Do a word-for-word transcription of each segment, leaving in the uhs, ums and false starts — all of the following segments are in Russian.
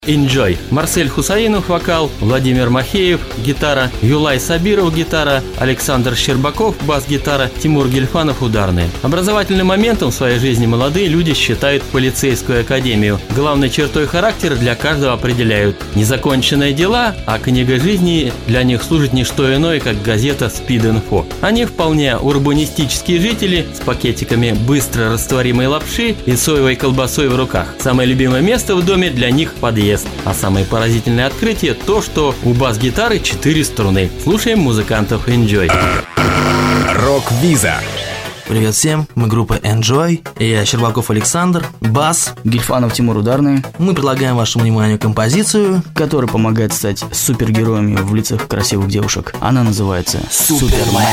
Enjoy. Марсель Хусаинов – вокал, Владимир Махеев – гитара, Юлай Сабиров – гитара, Александр Щербаков – бас-гитара, Тимур Гельфанов – ударные. Образовательным моментом в своей жизни молодые люди считают полицейскую академию. Главной чертой характера для каждого определяют незаконченные дела, а книга жизни для них служит не что иное, как газета «Спид-инфо». Они вполне урбанистические жители с пакетиками быстро растворимой лапши и соевой колбасой в руках. Самое любимое место в доме для них – подъезд. А самое поразительное открытие – то, что у бас-гитары четыре струны. Слушаем музыкантов Enjoy. Рок-виза. Привет всем, мы группа Enjoy, я Щербаков Александр, бас, Гельфанов Тимур, ударные. Мы предлагаем вашему вниманию композицию, которая помогает стать супергероями в лицах красивых девушек. Она называется «Супермен».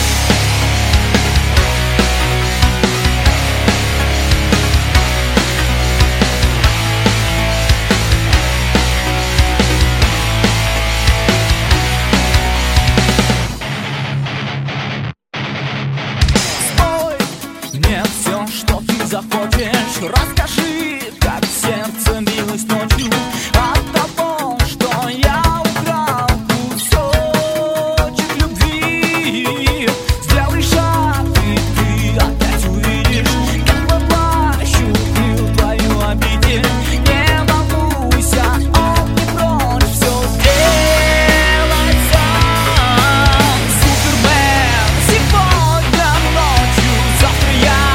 Захочешь, расскажи, как сердце билось ночью от того, что я украл кусочек любви. Сделай шаг, и ты опять увидишь, как воплощу твою обитель. Не волнуйся, он не прочь все сделать сам. Супермен сегодня ночью, завтра я.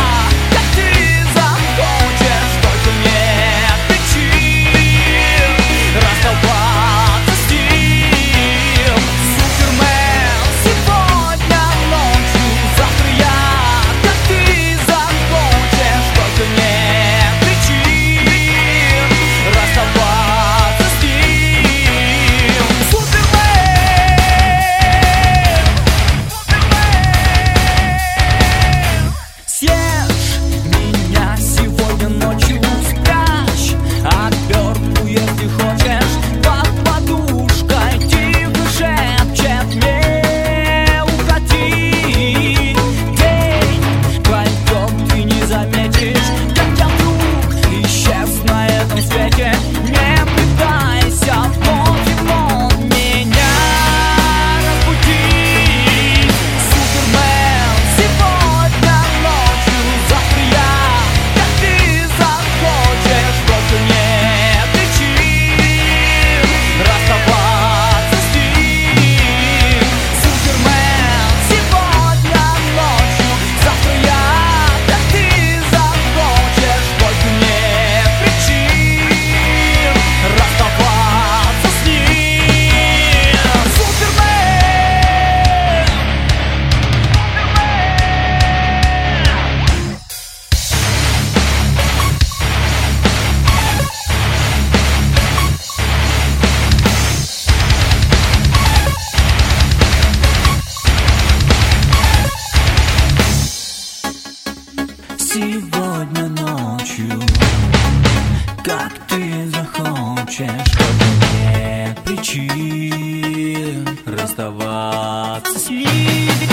Сегодня ночью, как ты захочешь, нет причин расставаться с ним.